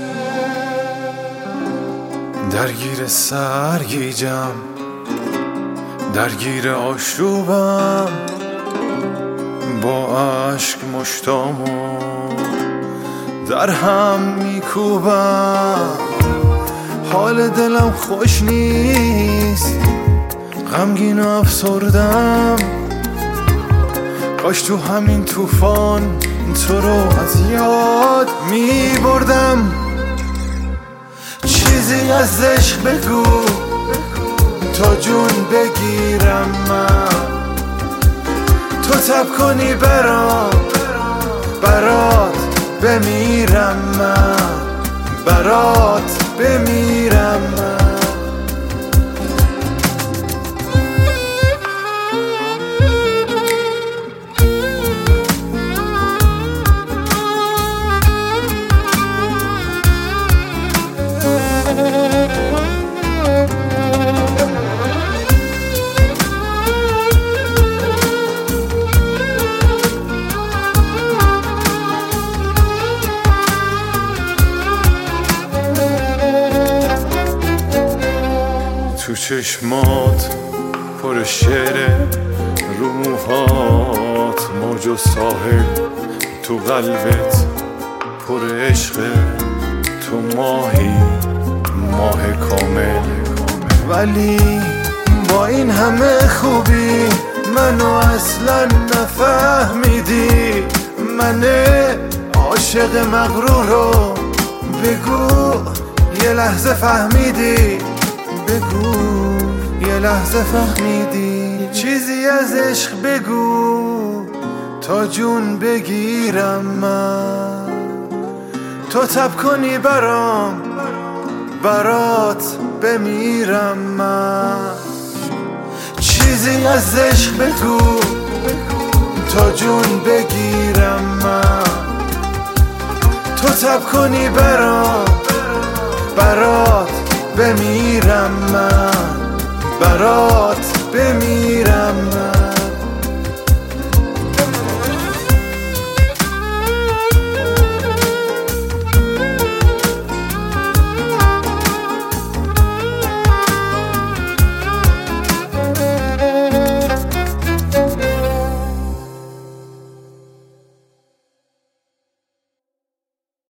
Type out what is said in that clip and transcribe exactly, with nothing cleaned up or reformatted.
درگیر سرگیجم، درگیر آشوبم، با عشق مشتامو در هم میکوبم. حال دلم خوش نیست، غمگین و افسردم. کاش تو همین طوفان تو رو از یاد میبردم. چیزی از عشق بگو تا جون بگیرم من، تو تب کنی برام، برات بمیرم من، برات بمیرم من. تو چشمات پر شعره، رو موهات موج و ساحل، تو قلبت پر عشقه، تو ماهی ماه کامل. ولی با این همه خوبی منو اصلا نفهمیدی. من عاشق مغرور رو بگو یه لحظه فهمیدی، بگو یه لحظه فهمیدی. چیزی از عشق بگو تا جون بگیرم من، تو تب کنی برام، برات بمیرم من. چیزی از عشق بگو تا جون بگیرم من، تو تب کنی برام، برات بمیرم من، برات بمیرم من.